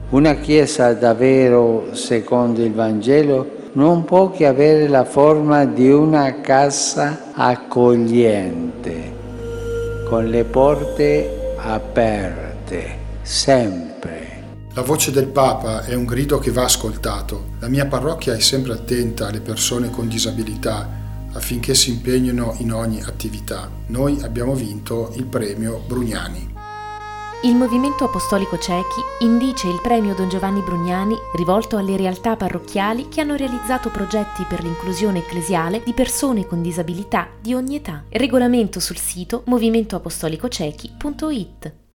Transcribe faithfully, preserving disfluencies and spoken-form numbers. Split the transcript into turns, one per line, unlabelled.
Una Chiesa davvero secondo il Vangelo non può che avere la forma di una casa accogliente, con le porte aperte, sempre.
La voce del Papa è un grido che va ascoltato. La mia parrocchia è sempre attenta alle persone con disabilità affinché si impegnino in ogni attività. Noi abbiamo vinto il premio Brugnani.
Il Movimento Apostolico Ciechi indice il premio Don Giovanni Brugnani rivolto alle realtà parrocchiali che hanno realizzato progetti per l'inclusione ecclesiale di persone con disabilità di ogni età. Regolamento sul sito movimento apostolico ciechi punto it.